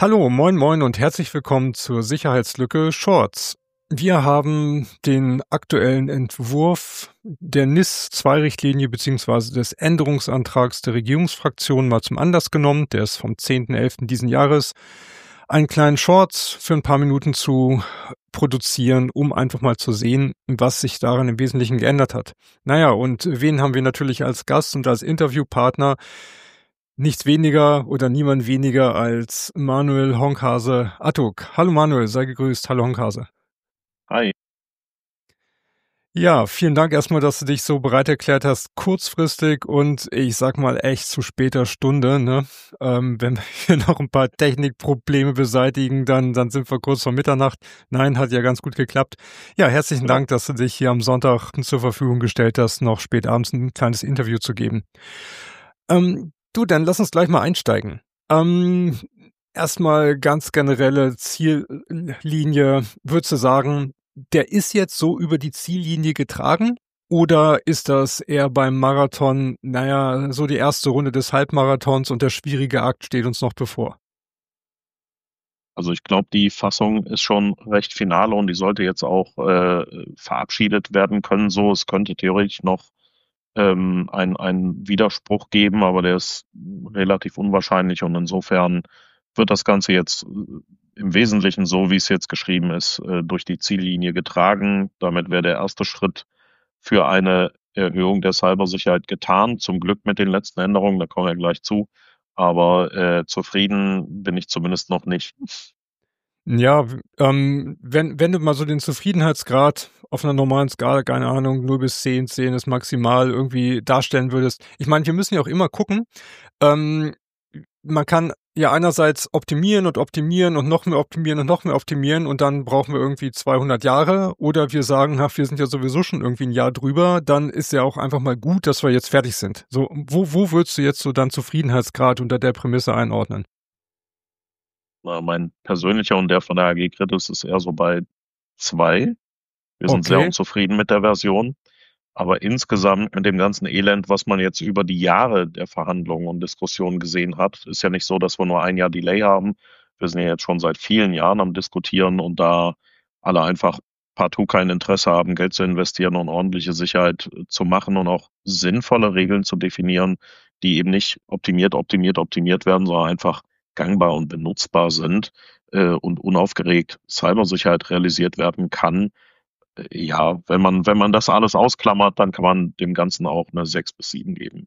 Hallo, moin moin und herzlich willkommen zur Sicherheitslücke Shorts. Wir haben den aktuellen Entwurf der NIS-2-Richtlinie bzw. des Änderungsantrags der Regierungsfraktion mal zum Anlass genommen. Der ist vom 10.11. diesen Jahres. Einen kleinen Shorts für ein paar Minuten zu produzieren, um einfach mal zu sehen, was sich daran im Wesentlichen geändert hat. Naja, und wen haben wir natürlich als Gast und als Interviewpartner? Nichts weniger oder niemand weniger als Manuel Honkhase-Attuk. Hallo Manuel, sei gegrüßt. Hallo Honkhase. Hi. Ja, vielen Dank erstmal, dass du dich so bereit erklärt hast, kurzfristig und ich sag mal echt zu später Stunde, ne? Wenn wir hier noch ein paar Technikprobleme beseitigen, dann sind wir kurz vor Mitternacht. Nein, hat ja ganz gut geklappt. Ja, herzlichen Ja. Dank, dass du dich hier am Sonntag zur Verfügung gestellt hast, noch spät abends ein kleines Interview zu geben. Du, dann lass uns gleich mal einsteigen. Erstmal ganz generelle Ziellinie. Würdest du sagen, der ist jetzt so über die Ziellinie getragen? Oder ist das eher beim Marathon, naja, so die erste Runde des Halbmarathons und der schwierige Akt steht uns noch bevor? Also ich glaube, die Fassung ist schon recht final und die sollte jetzt auch verabschiedet werden können. So, es könnte theoretisch noch einen Widerspruch geben, aber der ist relativ unwahrscheinlich und insofern wird das Ganze jetzt im Wesentlichen so, wie es jetzt geschrieben ist, durch die Ziellinie getragen. Damit wäre der erste Schritt für eine Erhöhung der Cybersicherheit getan. Zum Glück mit den letzten Änderungen, da kommen wir gleich zu. Aber zufrieden bin ich zumindest noch nicht. Ja, wenn du mal so den Zufriedenheitsgrad auf einer normalen Skala, keine Ahnung, 0 bis 10, 10 ist maximal, irgendwie darstellen würdest. Ich meine, wir müssen ja auch immer gucken. Ähm, Man kann ja einerseits optimieren und optimieren und noch mehr optimieren und noch mehr optimieren und dann brauchen wir irgendwie 200 Jahre. Oder wir sagen, ach, wir sind ja sowieso schon irgendwie ein Jahr drüber. Dann ist ja auch einfach mal gut, dass wir jetzt fertig sind. So, wo würdest du jetzt so dann Zufriedenheitsgrad unter der Prämisse einordnen? Mein persönlicher und der von der AG Kritis ist eher so bei 2. Wir sind sehr Okay. unzufrieden mit der Version. Aber insgesamt mit dem ganzen Elend, was man jetzt über die Jahre der Verhandlungen und Diskussionen gesehen hat, ist ja nicht so, dass wir nur ein Jahr Delay haben. Wir sind ja jetzt schon seit vielen Jahren am Diskutieren und da alle einfach partout kein Interesse haben, Geld zu investieren und ordentliche Sicherheit zu machen und auch sinnvolle Regeln zu definieren, die eben nicht optimiert werden, sondern einfach gangbar und benutzbar sind und unaufgeregt Cybersicherheit realisiert werden kann. Ja, wenn man das alles ausklammert, dann kann man dem Ganzen auch eine 6 bis 7 geben.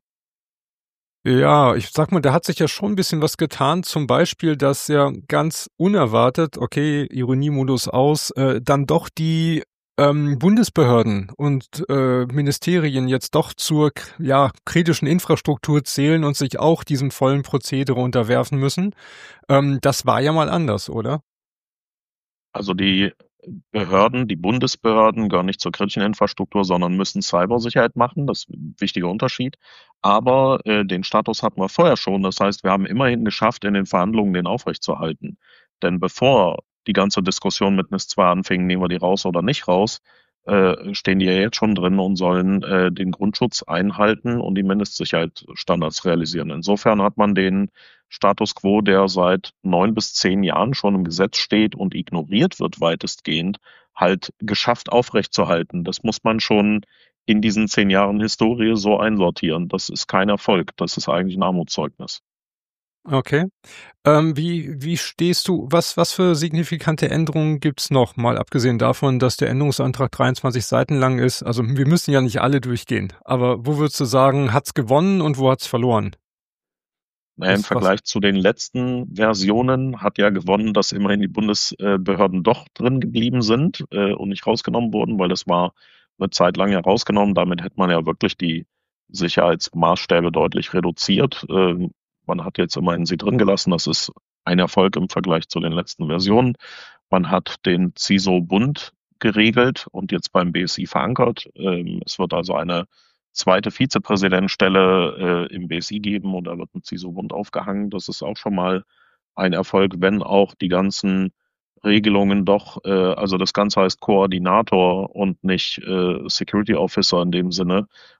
Ja, ich sag mal, da hat sich ja schon ein bisschen was getan. Zum Beispiel, dass ja ganz unerwartet, okay, Ironiemodus aus, dann doch die Bundesbehörden und Ministerien jetzt doch zur ja, kritischen Infrastruktur zählen und sich auch diesem vollen Prozedere unterwerfen müssen. Das war ja mal anders, oder? Also die Behörden, die Bundesbehörden gehören nicht zur kritischen Infrastruktur, sondern müssen Cybersicherheit machen. Das ist ein wichtiger Unterschied. Aber den Status hatten wir vorher schon. Das heißt, wir haben immerhin geschafft, in den Verhandlungen den aufrechtzuerhalten. Denn bevor die ganze Diskussion mit NIS 2 anfing, nehmen wir die raus oder nicht raus, stehen die ja jetzt schon drin und sollen den Grundschutz einhalten und die Mindestsicherheitsstandards realisieren. Insofern hat man den Status quo, der seit 9 bis 10 Jahren schon im Gesetz steht und ignoriert wird weitestgehend, halt geschafft aufrechtzuerhalten. Das muss man schon in diesen 10 Jahren Historie so einsortieren. Das ist kein Erfolg. Das ist eigentlich ein Armutszeugnis. Okay. Wie stehst du, was für signifikante Änderungen gibt's noch, mal abgesehen davon, dass der Änderungsantrag 23 Seiten lang ist? Also wir müssen ja nicht alle durchgehen, aber wo würdest du sagen, hat's gewonnen und wo hat's verloren? Naja, im Was, was? Vergleich zu den letzten Versionen hat ja gewonnen, dass immerhin die Bundesbehörden doch drin geblieben sind und nicht rausgenommen wurden, weil das war eine Zeit lang ja rausgenommen. Damit hätte man ja wirklich die Sicherheitsmaßstäbe deutlich reduziert. Man hat jetzt immerhin sie drin gelassen. Das ist ein Erfolg im Vergleich zu den letzten Versionen. Man hat den CISO-Bund geregelt und jetzt beim BSI verankert. Es wird also eine zweite Vizepräsidentstelle im BSI geben und da wird ein CISO-Bund aufgehangen. Das ist auch schon mal ein Erfolg, wenn auch die ganzen Regelungen doch, also das Ganze heißt Koordinator und nicht Security Officer in dem Sinne,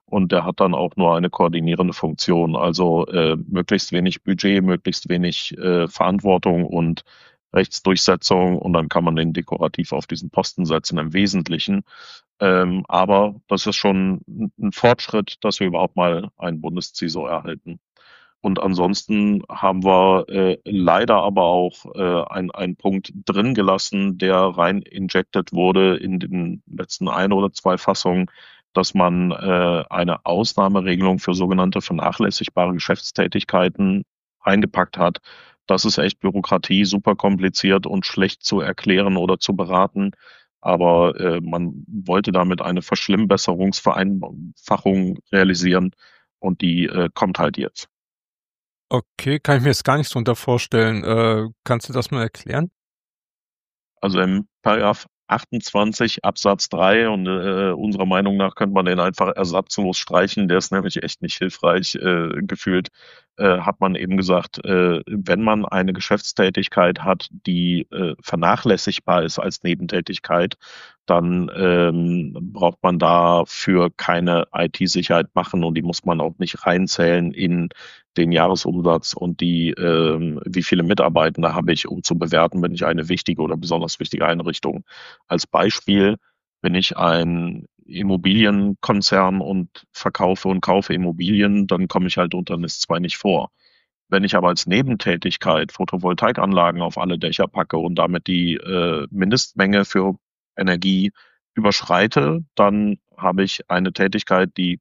und der hat dann auch nur eine koordinierende Funktion. Also möglichst wenig Budget, möglichst wenig Verantwortung und Rechtsdurchsetzung, und dann kann man den dekorativ auf diesen Posten setzen im Wesentlichen. Aber das ist schon ein Fortschritt, dass wir überhaupt mal einen Bundesciso erhalten. Und ansonsten haben wir leider aber auch einen Punkt drin gelassen, der rein injected wurde in den letzten ein oder zwei Fassungen, dass man eine Ausnahmeregelung für sogenannte vernachlässigbare Geschäftstätigkeiten eingepackt hat. Das ist echt Bürokratie, super kompliziert und schlecht zu erklären oder zu beraten. Aber man wollte damit eine Verschlimmbesserungsvereinfachung realisieren, und die kommt halt jetzt. Okay, kann ich mir jetzt gar nichts drunter vorstellen. Kannst du das mal erklären? Also im Paragraph 28 Absatz 3, und unserer Meinung nach könnte man den einfach ersatzlos streichen, der ist nämlich echt nicht hilfreich gefühlt, hat man eben gesagt, wenn man eine Geschäftstätigkeit hat, die vernachlässigbar ist als Nebentätigkeit, dann braucht man dafür keine IT-Sicherheit machen, und die muss man auch nicht reinzählen in den Jahresumsatz und wie viele Mitarbeitende habe ich, um zu bewerten, bin ich eine wichtige oder besonders wichtige Einrichtung. Als Beispiel: Bin ich ein Immobilienkonzern und verkaufe und kaufe Immobilien, dann komme ich halt unter NIS 2 nicht vor. Wenn ich aber als Nebentätigkeit Photovoltaikanlagen auf alle Dächer packe und damit die Mindestmenge für Energie überschreite, dann habe ich eine Tätigkeit, die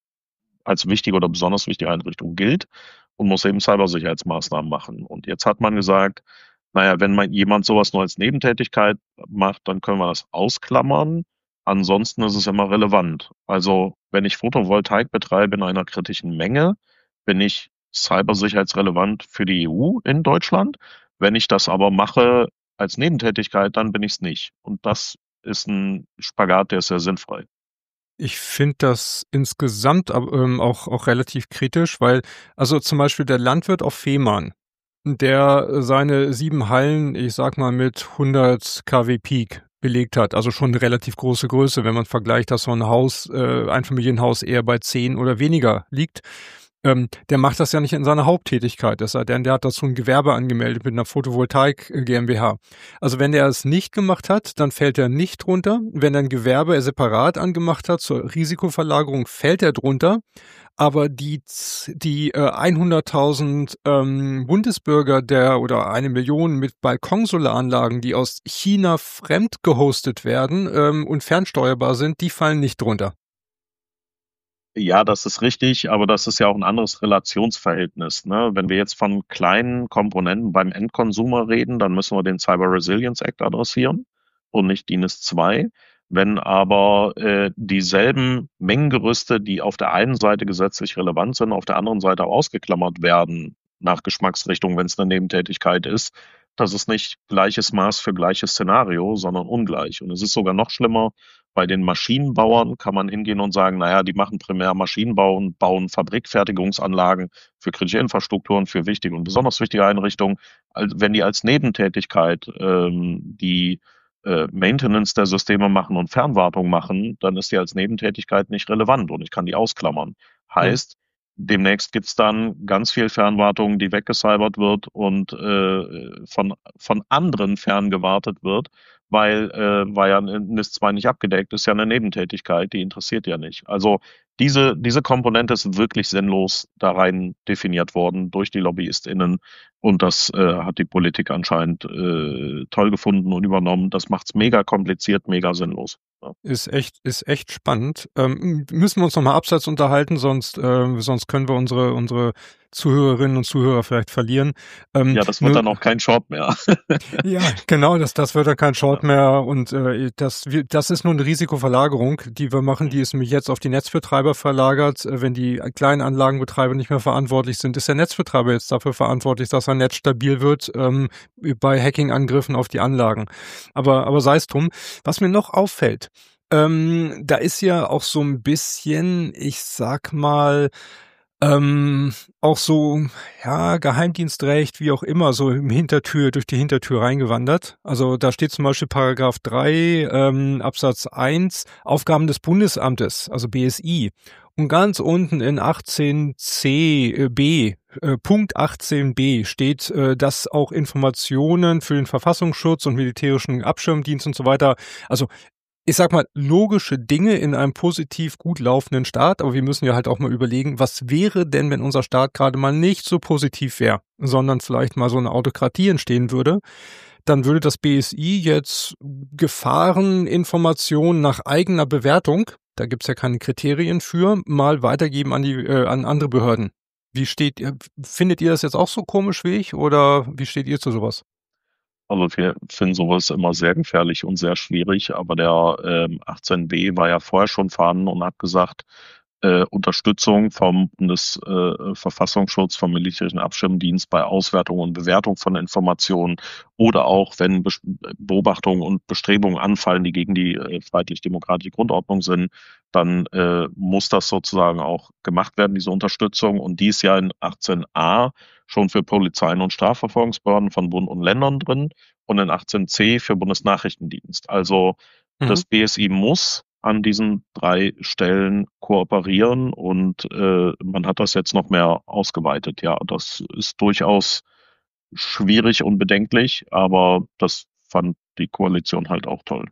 als wichtige oder besonders wichtige Einrichtung gilt, und muss eben Cybersicherheitsmaßnahmen machen. Und jetzt hat man gesagt, naja, wenn jemand sowas nur als Nebentätigkeit macht, dann können wir das ausklammern. Ansonsten ist es immer relevant. Also wenn ich Photovoltaik betreibe in einer kritischen Menge, bin ich cybersicherheitsrelevant für die EU in Deutschland. Wenn ich das aber mache als Nebentätigkeit, dann bin ich es nicht. Und das ist ein Spagat, der ist sehr sinnfrei. Ich finde das insgesamt auch relativ kritisch, weil also zum Beispiel der Landwirt auf Fehmarn, der seine 7 Hallen, ich sag mal, mit 100 kW Peak belegt hat, also schon 'ne relativ große Größe, wenn man vergleicht, dass so 'n Haus Einfamilienhaus eher bei 10 oder weniger liegt. Der macht das ja nicht in seiner Haupttätigkeit, es sei denn, der hat dazu 'n Gewerbe angemeldet mit 'ner Photovoltaik GmbH. Also, wenn der es nicht gemacht hat, dann fällt er nicht drunter. Wenn er 'n Gewerbe separat angemacht hat zur Risikoverlagerung, fällt er drunter. Aber die 100.000 Bundesbürger oder 1 Million mit Balkonsolaranlagen, die aus China fremd gehostet werden und fernsteuerbar sind, die fallen nicht drunter. Ja, das ist richtig, aber das ist ja auch ein anderes Relationsverhältnis, ne? Wenn wir jetzt von kleinen Komponenten beim Endconsumer reden, dann müssen wir den Cyber Resilience Act adressieren und nicht DINIS 2. Wenn aber dieselben Mengengerüste, die auf der einen Seite gesetzlich relevant sind, auf der anderen Seite auch ausgeklammert werden, nach Geschmacksrichtung, wenn es eine Nebentätigkeit ist, das ist nicht gleiches Maß für gleiches Szenario, sondern ungleich. Und es ist sogar noch schlimmer: Bei den Maschinenbauern kann man hingehen und sagen, naja, die machen primär Maschinenbau und bauen Fabrikfertigungsanlagen für kritische Infrastrukturen, für wichtige und besonders wichtige Einrichtungen. Also wenn die als Nebentätigkeit die Maintenance der Systeme machen und Fernwartung machen, dann ist die als Nebentätigkeit nicht relevant und ich kann die ausklammern. Ja. Heißt, demnächst gibt's dann ganz viel Fernwartung, die weggecybert wird und von anderen ferngewartet wird, weil war ja NIS 2 nicht abgedeckt, ist ja eine Nebentätigkeit, die interessiert ja nicht. Also diese Komponente ist wirklich sinnlos da rein definiert worden durch die LobbyistInnen, und das hat die Politik anscheinend toll gefunden und übernommen. Das macht's mega kompliziert, mega sinnlos. Ja. Ist echt spannend. Müssen wir uns noch mal abseits unterhalten, sonst können wir unsere Zuhörerinnen und Zuhörer vielleicht verlieren. Ja, das wird dann auch kein Short mehr. Ja, genau, das wird dann kein Short mehr, und das ist nur eine Risikoverlagerung, die wir machen, die ist nämlich jetzt auf die Netzbetreiber verlagert. Wenn die kleinen Anlagenbetreiber nicht mehr verantwortlich sind, ist der Netzbetreiber jetzt dafür verantwortlich, dass sein Netz stabil wird bei Hacking-Angriffen auf die Anlagen. Aber sei es drum. Was mir noch auffällt, da ist ja auch so ein bisschen, ich sag mal, auch so, ja, Geheimdienstrecht, wie auch immer, so durch die Hintertür reingewandert. Also da steht zum Beispiel Paragraph 3, Absatz 1, Aufgaben des Bundesamtes, also BSI. Und ganz unten in 18c Punkt 18b steht, dass auch Informationen für den Verfassungsschutz und militärischen Abschirmdienst und so weiter, also ich sag mal, logische Dinge in einem positiv gut laufenden Staat, aber wir müssen ja halt auch mal überlegen, was wäre denn, wenn unser Staat gerade mal nicht so positiv wäre, sondern vielleicht mal so eine Autokratie entstehen würde. Dann würde das BSI jetzt Gefahreninformationen nach eigener Bewertung, da gibt's ja keine Kriterien für, mal weitergeben an andere Behörden. Findet ihr das jetzt auch so komisch wie ich oder wie steht ihr zu sowas? Also wir finden sowas immer sehr gefährlich und sehr schwierig, aber der 18b war ja vorher schon vorhanden und hat gesagt, Unterstützung vom Bundesverfassungsschutz, vom militärischen Abschirmdienst bei Auswertung und Bewertung von Informationen oder auch wenn Beobachtungen und Bestrebungen anfallen, die gegen die freiheitlich-demokratische Grundordnung sind, dann muss das sozusagen auch gemacht werden, diese Unterstützung. Und die ist ja in 18a schon für Polizeien und Strafverfolgungsbehörden von Bund und Ländern drin und in 18c für Bundesnachrichtendienst. Also Mhm. das BSI muss an diesen 3 Stellen kooperieren und man hat das jetzt noch mehr ausgeweitet. Ja, das ist durchaus schwierig und bedenklich, aber das fand die Koalition halt auch toll.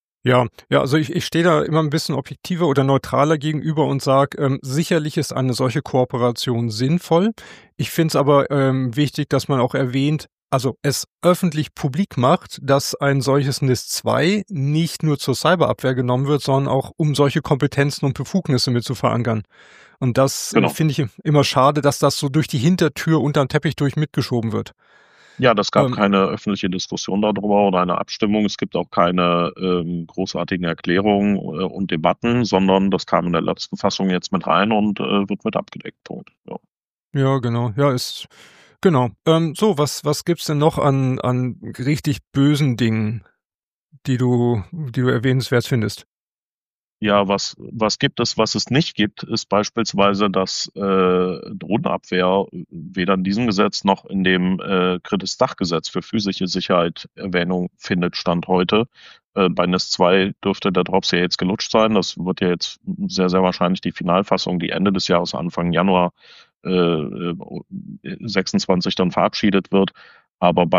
Ja, also ich stehe da immer ein bisschen objektiver oder neutraler gegenüber und sage, sicherlich ist eine solche Kooperation sinnvoll. Ich finde es aber wichtig, dass man auch erwähnt, also es öffentlich publik macht, dass ein solches NIS-2 nicht nur zur Cyberabwehr genommen wird, sondern auch um solche Kompetenzen und Befugnisse mit zu verankern. Und das Genau. finde ich immer schade, dass das so durch die Hintertür unterm Teppich durch mitgeschoben wird. Ja, das gab Ähm, keine öffentliche Diskussion darüber oder eine Abstimmung. Es gibt auch keine großartigen Erklärungen und Debatten, sondern das kam in der letzten Fassung jetzt mit rein und wird mit abgedeckt. Punkt. Ja. ja, genau. Ja, ist genau. So, was gibt's denn noch an richtig bösen Dingen, die du erwähnenswert findest? Ja, was gibt es, was es nicht gibt, ist beispielsweise, dass Drohnenabwehr weder in diesem Gesetz noch in dem Kritis-Dach-Gesetz für physische Sicherheit Erwähnung findet, Stand heute. Bei NIS 2 dürfte der Drops ja jetzt gelutscht sein. Das wird ja jetzt sehr, sehr wahrscheinlich die Finalfassung, die Ende des Jahres, Anfang Januar 26 dann verabschiedet wird. Aber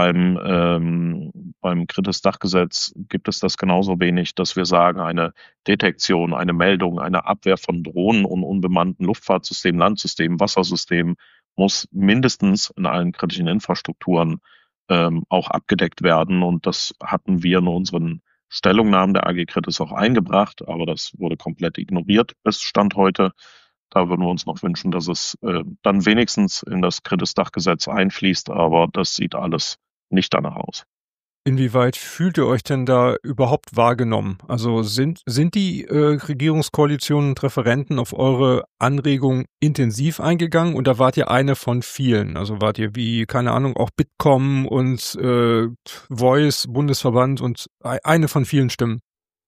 beim Kritis-Dach-Gesetz gibt es das genauso wenig, dass wir sagen, eine Detektion, eine Meldung, eine Abwehr von Drohnen und unbemannten Luftfahrtsystemen, Landsystemen, Wassersystemen muss mindestens in allen kritischen Infrastrukturen auch abgedeckt werden. Und das hatten wir in unseren Stellungnahmen der AG Kritis auch eingebracht, aber das wurde komplett ignoriert bis Stand heute. Da würden wir uns noch wünschen, dass es dann wenigstens in das Kritis-Dach-Gesetz einfließt, aber das sieht alles nicht danach aus. Inwieweit fühlt ihr euch denn da überhaupt wahrgenommen? Also sind die Regierungskoalitionen und Referenten auf eure Anregungen intensiv eingegangen oder wart ihr eine von vielen? Also wart ihr wie, keine Ahnung, auch Bitkom und Voice, Bundesverband und eine von vielen Stimmen?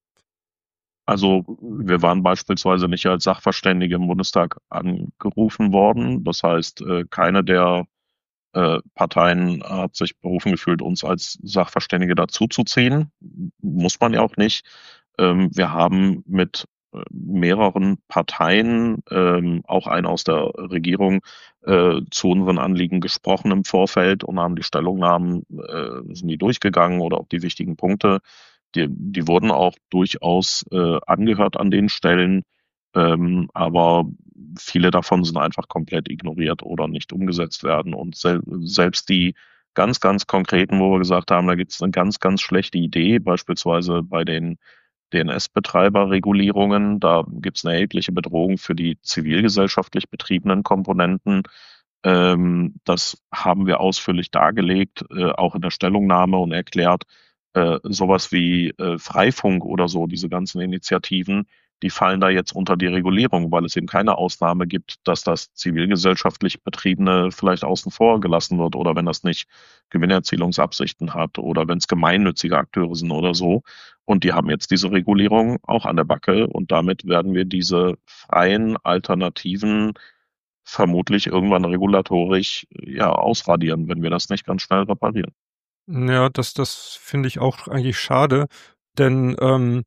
Also wir waren beispielsweise nicht als Sachverständige im Bundestag angerufen worden. Das heißt, keine der Parteien hat sich berufen gefühlt, uns als Sachverständige dazuzuziehen. Muss man ja auch nicht. Wir haben mit mehreren Parteien, auch eine aus der Regierung, zu unseren Anliegen gesprochen im Vorfeld und haben die Stellungnahmen, sind die durchgegangen oder auch die wichtigen Punkte. Die wurden auch durchaus angehört an den Stellen, aber viele davon sind einfach komplett ignoriert oder nicht umgesetzt werden. Und selbst die ganz, ganz konkreten, wo wir gesagt haben, da gibt es eine ganz, ganz schlechte Idee, beispielsweise bei den DNS-Betreiberregulierungen, da gibt es eine erhebliche Bedrohung für die zivilgesellschaftlich betriebenen Komponenten. Das haben wir ausführlich dargelegt, auch in der Stellungnahme und erklärt, sowas wie Freifunk oder so, diese ganzen Initiativen, die fallen da jetzt unter die Regulierung, weil es eben keine Ausnahme gibt, dass das zivilgesellschaftlich Betriebene vielleicht außen vor gelassen wird oder wenn das nicht Gewinnerzielungsabsichten hat oder wenn es gemeinnützige Akteure sind oder so. Und die haben jetzt diese Regulierung auch an der Backe und damit werden wir diese freien Alternativen vermutlich irgendwann regulatorisch ja ausradieren, wenn wir das nicht ganz schnell reparieren. Ja, das finde ich auch eigentlich schade, denn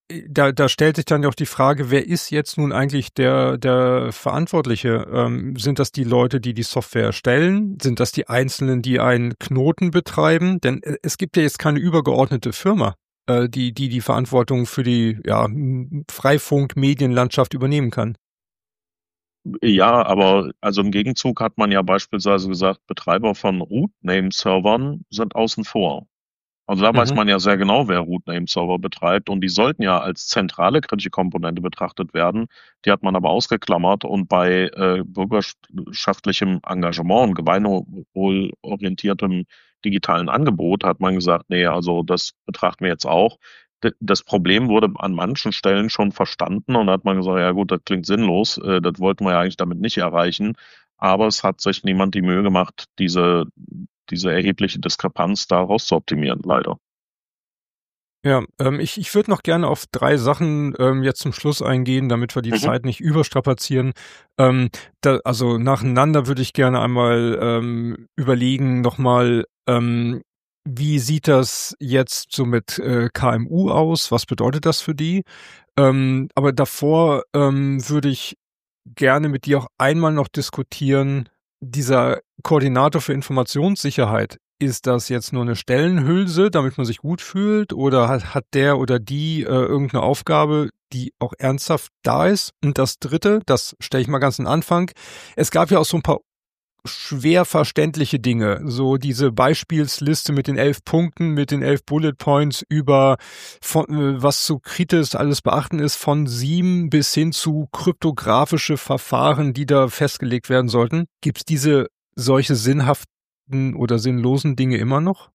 da stellt sich dann ja auch die Frage, wer ist jetzt nun eigentlich der Verantwortliche? Sind das die Leute, die die Software erstellen? Sind das die Einzelnen, die einen Knoten betreiben? Denn es gibt ja jetzt keine übergeordnete Firma, die Verantwortung für die Freifunk-Medienlandschaft übernehmen kann. Ja, aber also im Gegenzug hat man ja beispielsweise gesagt, Betreiber von Root-Name-Servern sind außen vor. Also da weiß Mhm. man ja sehr genau, wer Root-Name-Server betreibt, und die sollten ja als zentrale kritische Komponente betrachtet werden. Die hat man aber ausgeklammert, und bei bürgerschaftlichem Engagement und gemeinwohlorientiertem digitalen Angebot hat man gesagt, nee, also das betrachten wir jetzt auch. Das Problem wurde an manchen Stellen schon verstanden, und da hat man gesagt, ja gut, das klingt sinnlos, das wollten wir ja eigentlich damit nicht erreichen. Aber es hat sich niemand die Mühe gemacht, diese erhebliche Diskrepanz daraus zu optimieren, leider. Ja, ich würde noch gerne auf 3 Sachen, jetzt zum Schluss eingehen, damit wir die Mhm. Zeit nicht überstrapazieren. Also nacheinander würde ich gerne einmal, überlegen nochmal, wie sieht das jetzt so mit, KMU aus? Was bedeutet das für die? Aber davor, würde ich gerne mit dir auch einmal noch diskutieren, dieser Koordinator für Informationssicherheit. Ist das jetzt nur 'ne Stellenhülse, damit man sich gut fühlt, oder hat der oder die, irgend 'ne Aufgabe, die auch ernsthaft da ist? Und das Dritte, das stelle ich mal ganz an Anfang. Es gab ja auch so 'n paar schwer verständliche Dinge, so diese Beispielsliste mit den 11 Punkten, mit den 11 Bullet Points über von was zu kritisch alles beachten ist, von SIEM bis hin zu kryptografische Verfahren, die da festgelegt werden sollten. Gibt's solche sinnhaften oder sinnlosen Dinge immer noch?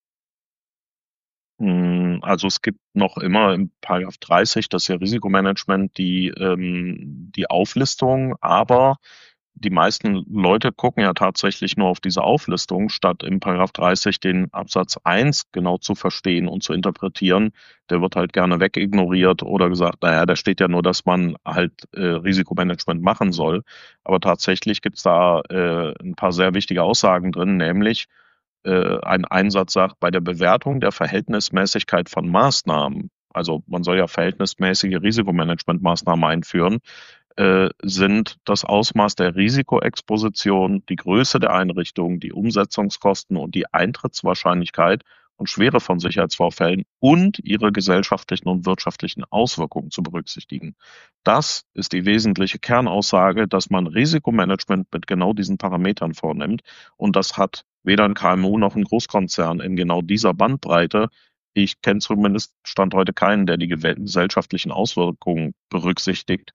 Also es gibt noch immer im Paragraph 30, das ist ja Risikomanagement, die Auflistung, aber die meisten Leute gucken ja tatsächlich nur auf diese Auflistung, statt im Paragraph 30 den Absatz 1 genau zu verstehen und zu interpretieren. Der wird halt gerne wegignoriert oder gesagt, naja, da steht ja nur, dass man halt Risikomanagement machen soll. Aber tatsächlich gibt's da ein paar sehr wichtige Aussagen drin, nämlich ein Einsatz sagt, bei der Bewertung der Verhältnismäßigkeit von Maßnahmen, also man soll ja verhältnismäßige Risikomanagementmaßnahmen einführen, sind das Ausmaß der Risikoexposition, die Größe der Einrichtung, die Umsetzungskosten und die Eintrittswahrscheinlichkeit und Schwere von Sicherheitsvorfällen und ihre gesellschaftlichen und wirtschaftlichen Auswirkungen zu berücksichtigen. Das ist die wesentliche Kernaussage, dass man Risikomanagement mit genau diesen Parametern vornimmt. Und das hat weder ein KMU noch ein Großkonzern in genau dieser Bandbreite. Ich kenne zumindest Stand heute keinen, der die gesellschaftlichen Auswirkungen berücksichtigt.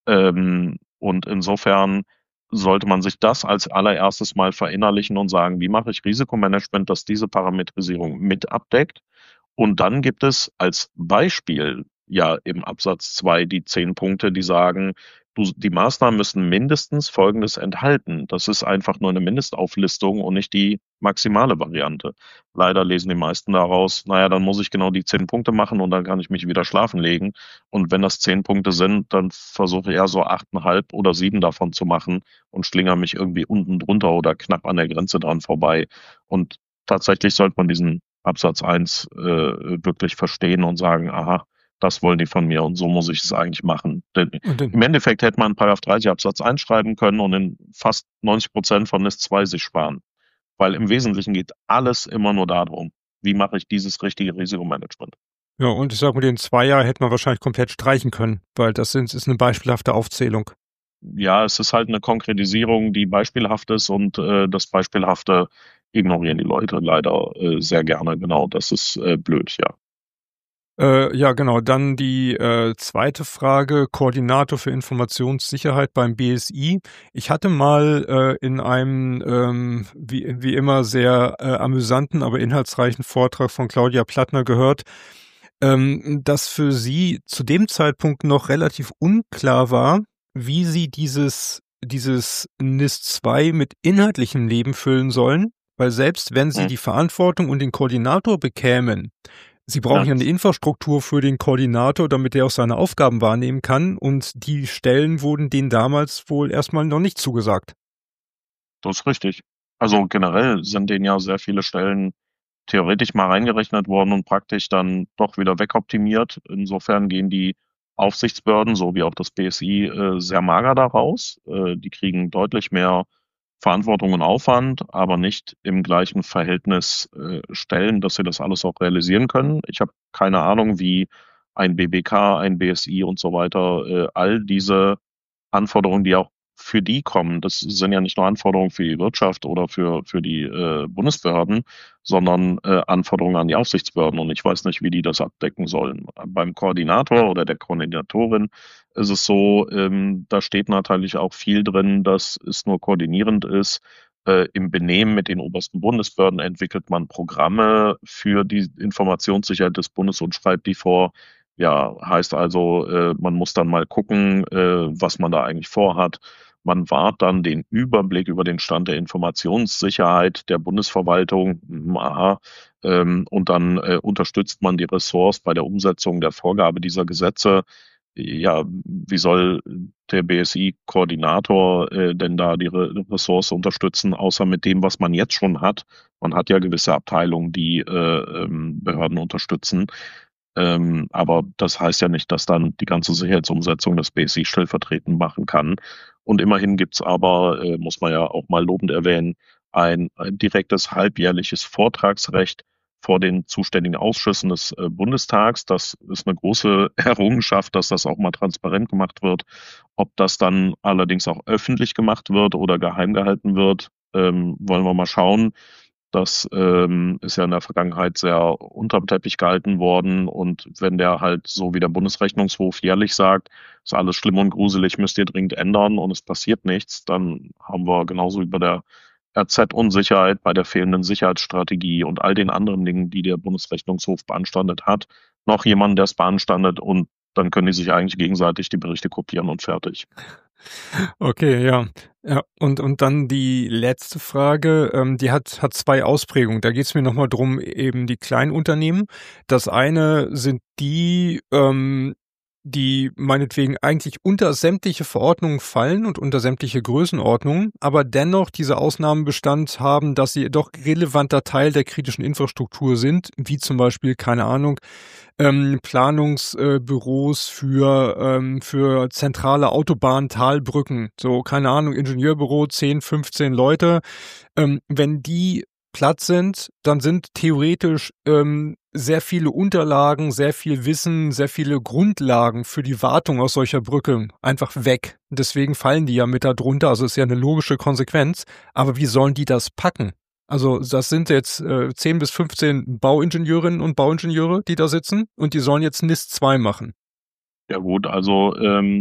Und insofern sollte man sich das als allererstes mal verinnerlichen und sagen, wie mache ich Risikomanagement, das diese Parametrisierung mit abdeckt? Und dann gibt es als Beispiel ja im Absatz 2 die 10 Punkte, die sagen, die Maßnahmen müssen mindestens Folgendes enthalten. Das ist einfach nur eine Mindestauflistung und nicht die maximale Variante. Leider lesen die meisten daraus, naja, dann muss ich genau die 10 Punkte machen und dann kann ich mich wieder schlafen legen. Und wenn das 10 Punkte sind, dann versuche ich eher so 8,5 oder 7 davon zu machen und schlingere mich irgendwie unten drunter oder knapp an der Grenze dran vorbei. Und tatsächlich sollte man diesen Absatz 1 wirklich verstehen und sagen, aha, das wollen die von mir und so muss ich es eigentlich machen. Denn Und dann im Endeffekt hätte man Paragraph 30 Absatz 1 schreiben können und in fast 90% von NIS 2 sich sparen. Weil im Wesentlichen geht alles immer nur darum, wie mache ich dieses richtige Risikomanagement. ja, und ich sage mal, den Zweier hätte man wahrscheinlich komplett streichen können, weil ist 'ne beispielhafte Aufzählung. Ja, es ist halt eine Konkretisierung, die beispielhaft ist, und das Beispielhafte ignorieren die Leute leider sehr gerne. Genau, das ist blöd, ja. Ja, genau. Dann die, 2. Frage, Koordinator für Informationssicherheit beim BSI. Ich hatte mal, in einem, wie immer sehr, amüsanten, aber inhaltsreichen Vortrag von Claudia Plattner gehört, dass für sie zu dem Zeitpunkt noch relativ unklar war, wie sie dieses NIS-2 mit inhaltlichem Leben füllen sollen, weil selbst wenn sie Hm, die Verantwortung und den Koordinator bekämen, sie brauchen ja. ja eine Infrastruktur für den Koordinator, damit er auch seine Aufgaben wahrnehmen kann, und die Stellen wurden denen damals wohl erstmal noch nicht zugesagt. Das ist richtig. Also generell sind denen ja sehr viele Stellen theoretisch mal reingerechnet worden und praktisch dann doch wieder wegoptimiert. Insofern gehen die Aufsichtsbehörden, so wie auch das BSI, sehr mager da raus. Die kriegen deutlich mehr Verantwortung und Aufwand, aber nicht im gleichen Verhältnis Stellen, dass sie das alles auch realisieren können. Ich habe keine Ahnung, wie ein BBK, ein BSI und so weiter, all diese Anforderungen, die auch für die kommen. Das sind ja nicht nur Anforderungen für die Wirtschaft oder für die Bundesbehörden, sondern Anforderungen an die Aufsichtsbehörden. Und ich weiß nicht, wie die das abdecken sollen. Beim Koordinator oder der Koordinatorin ist es so, da steht natürlich auch viel drin, dass es nur koordinierend ist. Im Benehmen mit den obersten Bundesbehörden entwickelt man Programme für die Informationssicherheit des Bundes und schreibt die vor. Ja, heißt also, man muss dann mal gucken, was man da eigentlich vorhat. Man wahrt dann den Überblick über den Stand der Informationssicherheit der Bundesverwaltung. Aha, und dann unterstützt man die Ressorts bei der Umsetzung der Vorgabe dieser Gesetze. Ja, wie soll der BSI-Koordinator denn da die Ressorts unterstützen, außer mit dem, was man jetzt schon hat? Man hat ja gewisse Abteilungen, die Behörden unterstützen. Aber das heißt ja nicht, dass dann die ganze Sicherheitsumsetzung das BSI stellvertretend machen kann. Und immerhin gibt's aber, muss man ja auch mal lobend erwähnen, ein direktes halbjährliches Vortragsrecht vor den zuständigen Ausschüssen des Bundestags. Das ist eine große Errungenschaft, dass das auch mal transparent gemacht wird. Ob das dann allerdings auch öffentlich gemacht wird oder geheim gehalten wird, wollen wir mal schauen. Das ist ja in der Vergangenheit sehr unterm Teppich gehalten worden. Und wenn der halt so wie der Bundesrechnungshof jährlich sagt, ist alles schlimm und gruselig, müsst ihr dringend ändern und es passiert nichts, dann haben wir genauso wie bei der RZ-Unsicherheit, bei der fehlenden Sicherheitsstrategie und all den anderen Dingen, die der Bundesrechnungshof beanstandet hat, noch jemanden, der es beanstandet, und dann können die sich eigentlich gegenseitig die Berichte kopieren und fertig. Okay, ja. Ja, und dann die letzte Frage, die hat zwei Ausprägungen. Da geht's mir nochmal drum, eben die Kleinunternehmen. Das eine sind die, die meinetwegen eigentlich unter sämtliche Verordnungen fallen und unter sämtliche Größenordnungen, aber dennoch diese Ausnahmebestand haben, dass sie doch relevanter Teil der kritischen Infrastruktur sind, wie zum Beispiel, keine Ahnung, Planungsbüros für zentrale Autobahn, Talbrücken, so, keine Ahnung, Ingenieurbüro, 10, 15 Leute. Wenn die platt sind, dann sind theoretisch sehr viele Unterlagen, sehr viel Wissen, sehr viele Grundlagen für die Wartung aus solcher Brücke einfach weg. Deswegen fallen die ja mit da drunter, also ist ja eine logische Konsequenz. Aber wie sollen die das packen? Also das sind jetzt 10 bis 15 Bauingenieurinnen und Bauingenieure, die da sitzen, und die sollen jetzt NIS 2 machen. Ja gut, also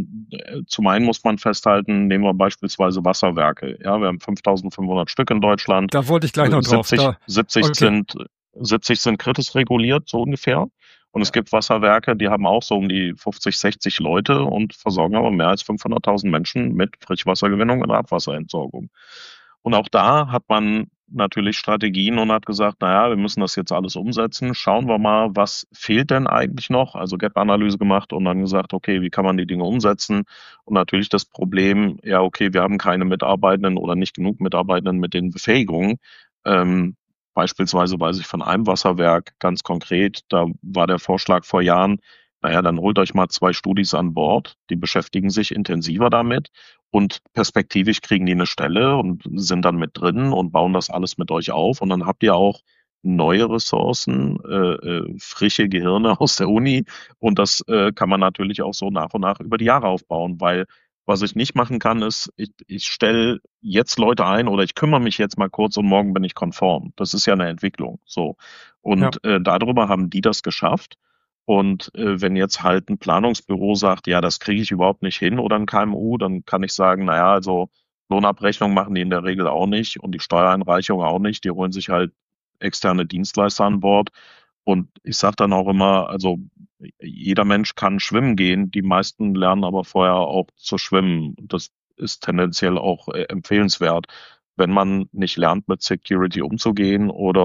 zum einen muss man festhalten, nehmen wir beispielsweise Wasserwerke. Ja, wir haben 5.500 Stück in Deutschland. Da wollte ich gleich noch drauf. 70, Da, 70 okay. sind, 70 sind kritisch reguliert, so ungefähr. Und es gibt Wasserwerke, die haben auch so um die 50, 60 Leute und versorgen aber mehr als 500.000 Menschen mit Frischwassergewinnung und Abwasserentsorgung. Und auch da hat man natürlich Strategien und hat gesagt, naja, wir müssen das jetzt alles umsetzen. Schauen wir mal, was fehlt denn eigentlich noch? Also Gap-Analyse gemacht und dann gesagt, okay, wie kann man die Dinge umsetzen? Und natürlich das Problem, ja, okay, wir haben keine Mitarbeitenden oder nicht genug Mitarbeitenden mit den Befähigungen. Beispielsweise weiß ich von einem Wasserwerk ganz konkret, da war der Vorschlag vor Jahren, naja, dann holt euch mal 2 Studis an Bord, die beschäftigen sich intensiver damit und perspektivisch kriegen die eine Stelle und sind dann mit drin und bauen das alles mit euch auf. Und dann habt ihr auch neue Ressourcen, frische Gehirne aus der Uni. Und das kann man natürlich auch so nach und nach über die Jahre aufbauen, weil was ich nicht machen kann, ist, ich stelle jetzt Leute ein oder ich kümmere mich jetzt mal kurz und morgen bin ich konform. Das ist ja eine Entwicklung. So. Ja. Und darüber haben die das geschafft. Und wenn jetzt halt ein Planungsbüro sagt, ja, das kriege ich überhaupt nicht hin oder ein KMU, dann kann ich sagen, naja, also Lohnabrechnung machen die in der Regel auch nicht und die Steuereinreichung auch nicht. Die holen sich halt externe Dienstleister an Bord. Und ich sage dann auch immer, also jeder Mensch kann schwimmen gehen. Die meisten lernen aber vorher auch zu schwimmen. Das ist tendenziell auch empfehlenswert. wenn man nicht lernt, mit Security umzugehen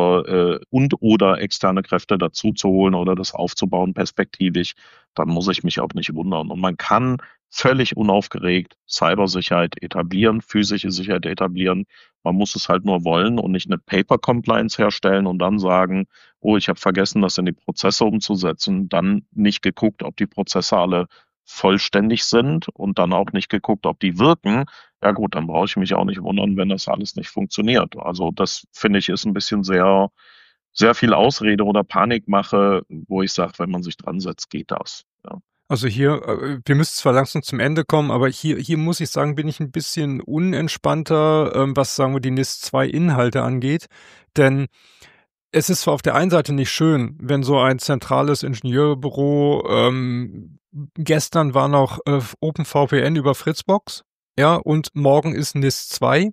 oder externe Kräfte dazu zu holen oder das aufzubauen perspektivisch, dann muss ich mich auch nicht wundern. Und man kann völlig unaufgeregt Cybersicherheit etablieren, physische Sicherheit etablieren. Man muss es halt nur wollen und nicht eine Paper Compliance herstellen und dann sagen, oh, ich habe vergessen, das in die Prozesse umzusetzen, dann nicht geguckt, ob die Prozesse alle vollständig sind und dann auch nicht geguckt, ob die wirken. Ja gut, dann brauche ich mich auch nicht wundern, wenn das alles nicht funktioniert. Also das finde ich ist ein bisschen sehr, sehr viel Ausrede oder Panikmache, wo ich sage, wenn man sich dran setzt, geht das. Ja. Also hier, wir müssen zwar langsam zum Ende kommen, aber hier muss ich sagen, bin ich ein bisschen unentspannter, was, sagen wir, die NIS-2 Inhalte angeht. Denn es ist zwar auf der einen Seite nicht schön, wenn so ein zentrales Ingenieurbüro, gestern war noch OpenVPN über Fritzbox, ja, und morgen ist NIS 2.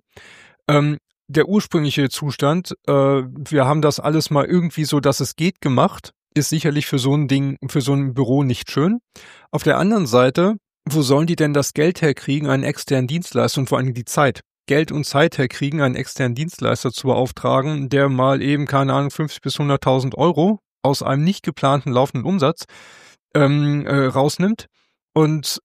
Der ursprüngliche Zustand, wir haben das alles mal irgendwie so, dass es geht, gemacht, ist sicherlich für so ein Ding, für so ein Büro nicht schön. Auf der anderen Seite, wo sollen die denn das Geld herkriegen, einen externen Dienstleister und vor allem die Zeit? Geld und Zeit herkriegen, einen externen Dienstleister zu beauftragen, der mal eben, keine Ahnung, 50 bis 100.000 Euro aus einem nicht geplanten laufenden Umsatz rausnimmt. Und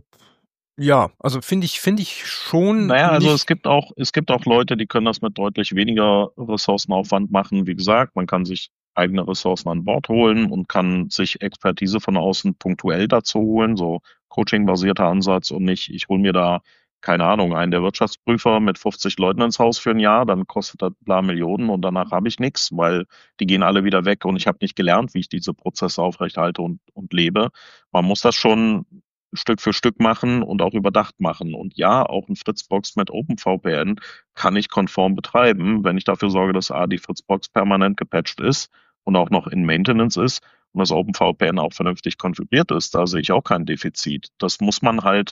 ja, also finde ich schon Naja, also nicht. es gibt auch Leute, die können das mit deutlich weniger Ressourcenaufwand machen. Wie gesagt, man kann sich eigene Ressourcen an Bord holen und kann sich Expertise von außen punktuell dazu holen, so Coaching-basierter Ansatz und nicht, ich hole mir da, keine Ahnung, einen der Wirtschaftsprüfer mit 50 Leuten ins Haus für ein Jahr, dann kostet das bla Millionen und danach habe ich nichts, weil die gehen alle wieder weg und ich habe nicht gelernt, wie ich diese Prozesse aufrechterhalte und lebe. Man muss das schon Stück für Stück machen und auch überdacht machen. Und ja, auch ein Fritzbox mit OpenVPN kann ich konform betreiben, wenn ich dafür sorge, dass die Fritzbox permanent gepatcht ist und auch noch in Maintenance ist und das OpenVPN auch vernünftig konfiguriert ist. Da sehe ich auch kein Defizit. Das muss man halt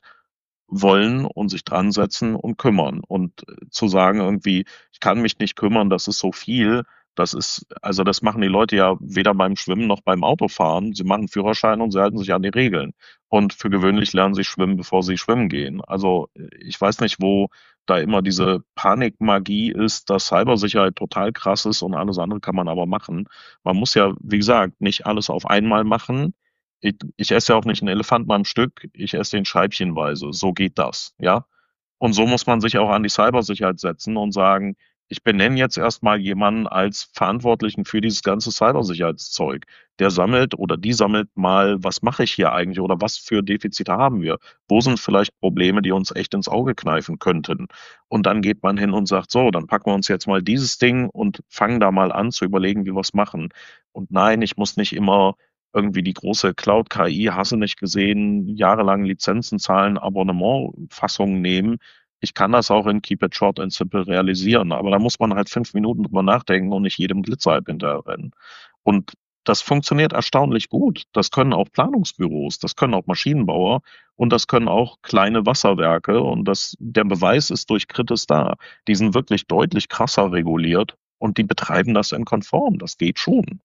wollen und sich dran setzen und kümmern. Und zu sagen irgendwie, ich kann mich nicht kümmern, das ist so viel, also das machen die Leute ja weder beim Schwimmen noch beim Autofahren. Sie machen Führerschein und sie halten sich an die Regeln. Und für gewöhnlich lernen sie schwimmen, bevor sie schwimmen gehen. Also ich weiß nicht, wo da immer diese Panikmagie ist, dass Cybersicherheit total krass ist und alles andere kann man aber machen. Man muss ja, wie gesagt, nicht alles auf einmal machen. Ich esse ja auch nicht einen Elefanten am Stück, ich esse den scheibchenweise. So geht das, ja. Und so muss man sich auch an die Cybersicherheit setzen und sagen, ich benenne jetzt erstmal jemanden als Verantwortlichen für dieses ganze Cybersicherheitszeug. Der sammelt oder die sammelt mal, was mache ich hier eigentlich oder was für Defizite haben wir? Wo sind vielleicht Probleme, die uns echt ins Auge kneifen könnten? Und dann geht man hin und sagt, so, dann packen wir uns jetzt mal dieses Ding und fangen da mal an zu überlegen, wie wir es machen. Und nein, ich muss nicht immer irgendwie die große Cloud-KI, hast du nicht gesehen, jahrelang Lizenzen zahlen, Abonnementfassungen nehmen. Ich kann das auch in Keep It Short and Simple realisieren, aber da muss man halt 5 Minuten drüber nachdenken und nicht jedem Glitzer-Hype hinterherrennen. Und das funktioniert erstaunlich gut. Das können auch Planungsbüros, das können auch Maschinenbauer und das können auch kleine Wasserwerke und der Beweis ist durch Kritis da. Die sind wirklich deutlich krasser reguliert und die betreiben das in konform. Das geht schon.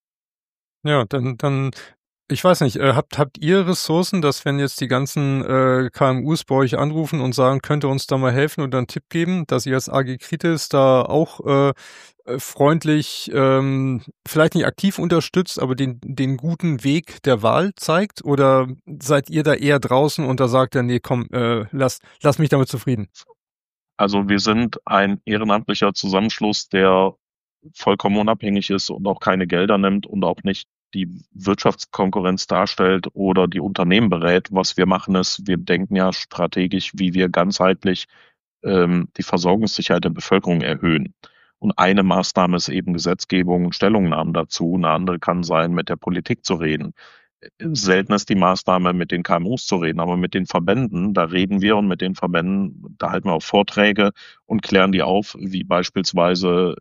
Ja, dann ich weiß nicht, habt ihr Ressourcen, dass wenn jetzt die ganzen, KMUs bei euch anrufen und sagen: „Könnt ihr uns da mal helfen und einen Tipp geben", dass ihr als AG Kritis da auch, freundlich, vielleicht nicht aktiv unterstützt, aber den guten Weg der Wahl zeigt? Oder seid ihr da eher draußen und da sagt ihr: „Ne, komm, lass mich damit zufrieden?" Also wir sind ein ehrenamtlicher Zusammenschluss, der vollkommen unabhängig ist und auch keine Gelder nimmt und auch nicht die Wirtschaftskonkurrenz darstellt oder die Unternehmen berät. Was wir machen ist, wir denken ja strategisch, wie wir ganzheitlich die Versorgungssicherheit der Bevölkerung erhöhen. Und eine Maßnahme ist eben Gesetzgebung und Stellungnahmen dazu. Eine andere kann sein, mit der Politik zu reden. Selten ist die Maßnahme, mit den KMUs zu reden, aber mit den Verbänden, da reden wir und mit den Verbänden, da halten wir auch Vorträge und klären die auf, wie beispielsweise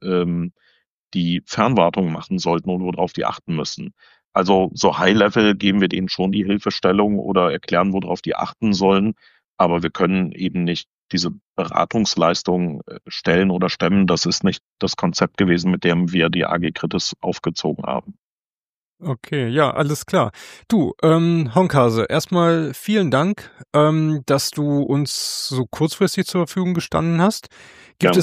die Fernwartung machen sollten und worauf die achten müssen. Also so High-Level geben wir denen schon die Hilfestellung oder erklären, worauf die achten sollen, aber wir können eben nicht diese Beratungsleistung stellen oder stemmen. Das ist nicht das Konzept gewesen, mit dem wir die AG Kritis aufgezogen haben. Okay, ja, alles klar. Du, Honkhase, erstmal vielen Dank, dass du uns so kurzfristig zur Verfügung gestanden hast. Gibt Gerne. es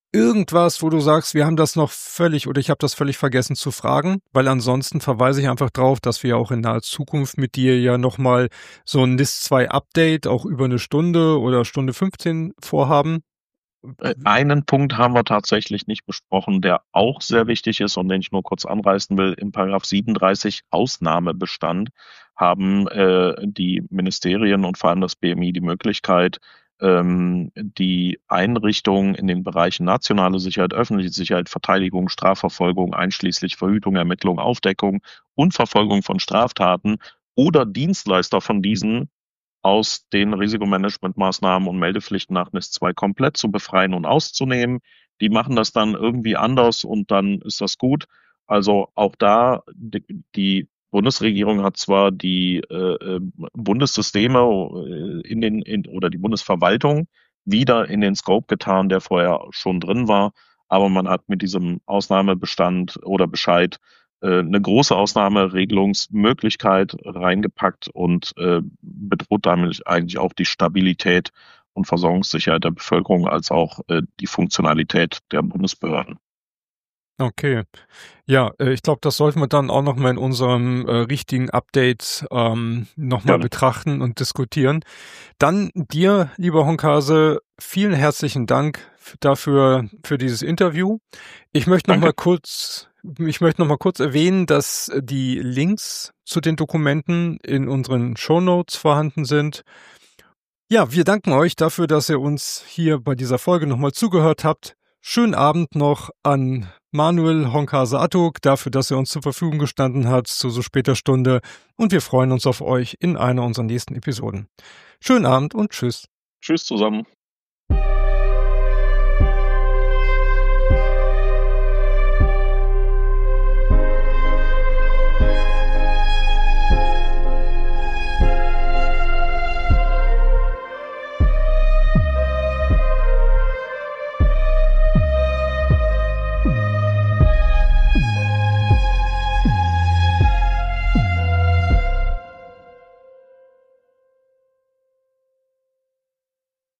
irgendwas, wo du sagst, wir haben das noch völlig oder ich habe das völlig vergessen zu fragen? Weil ansonsten verweise ich einfach drauf, dass wir auch in naher Zukunft mit dir ja nochmal so ein NIS 2 Update auch über eine Stunde oder Stunde 15 vorhaben. Einen Punkt haben wir tatsächlich nicht besprochen, der auch sehr wichtig ist und den ich nur kurz anreißen will. Im Paragraph 37 Ausnahmebestand haben die Ministerien und vor allem das BMI die Möglichkeit, die Einrichtungen in den Bereichen nationale Sicherheit, öffentliche Sicherheit, Verteidigung, Strafverfolgung, einschließlich Verhütung, Ermittlung, Aufdeckung und Verfolgung von Straftaten oder Dienstleister von diesen aus den Risikomanagementmaßnahmen und Meldepflichten nach NIS 2 komplett zu befreien und auszunehmen. Die machen das dann irgendwie anders und dann ist das gut. Also auch da, die Bundesregierung hat zwar die Bundessysteme oder die Bundesverwaltung wieder in den Scope getan, der vorher schon drin war, aber man hat mit diesem Ausnahmebestand oder Bescheid eine große Ausnahmeregelungsmöglichkeit reingepackt und bedroht damit eigentlich auch die Stabilität und Versorgungssicherheit der Bevölkerung als auch die Funktionalität der Bundesbehörden. Okay. Ja, ich glaube, das sollten wir dann auch noch mal in unserem richtigen Update noch mal Gerne. betrachten und diskutieren. Dann dir, lieber Honkase, vielen herzlichen Dank dafür für dieses Interview. Ich möchte noch mal kurz erwähnen, dass die Links zu den Dokumenten in unseren Shownotes vorhanden sind. Ja, wir danken euch dafür, dass ihr uns hier bei dieser Folge noch mal zugehört habt. Schönen Abend noch an Manuel Honkase Atuk dafür, dass er uns zur Verfügung gestanden hat zu so später Stunde. Und wir freuen uns auf euch in einer unserer nächsten Episoden. Schönen Abend und tschüss. Tschüss zusammen.